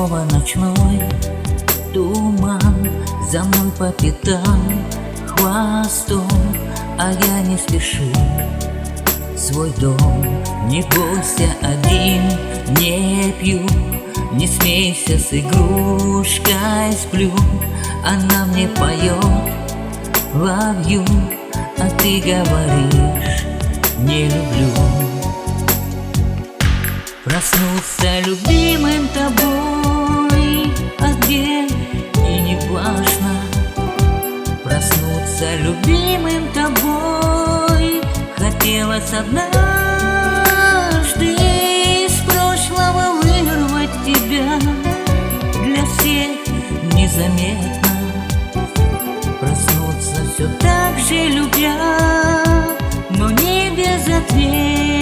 снова ночной туман, за мной по пятам хвостом, а я не спешу свой дом. Не бойся, один не пью, не смейся, с игрушкой сплю. Она мне поет love you, а ты говоришь не люблю. Проснуться любимым тобой, а где и не важно. Проснуться любимым тобой хотелось однажды, из прошлого вырвать тебя, для всех незаметно. Проснуться все так же любя, но не безответно.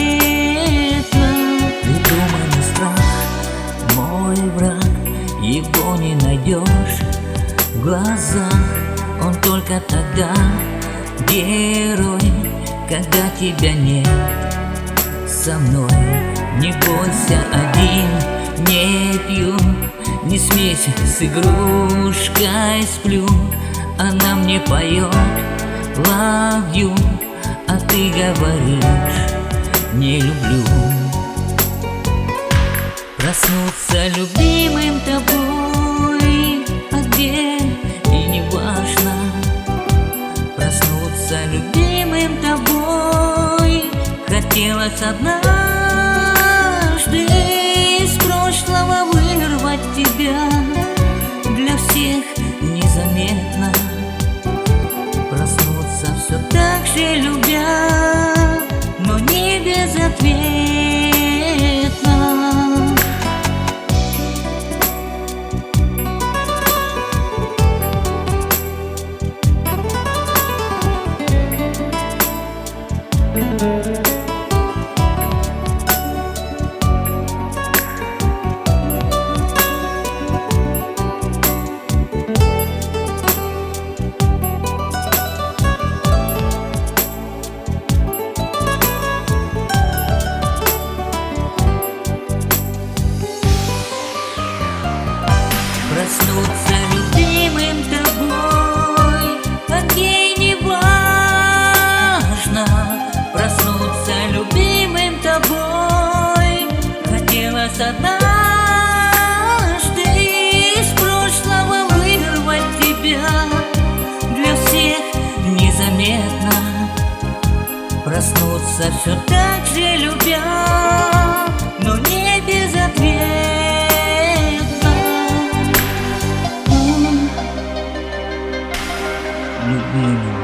Придуманный страх, мой враг, его не найдешь в глазах. Он только тогда герой, когда тебя нет со мной. Не бойся, один не пью, не смейся, с игрушкой сплю. Она мне поет love you, а ты говоришь не люблю. Проснуться любимым тобой, а где и не важно. Проснуться любимым тобой хотелось однажды, из прошлого вырвать тебя, для всех незаметно. Проснуться все так же любя, но не безответно. Проснуться любимым тобой, а где не важно. Проснуться любимым тобой хотелось однажды, из прошлого вырвать тебя, для всех незаметно. Проснуться все так же любя, но не безответно. Любимый.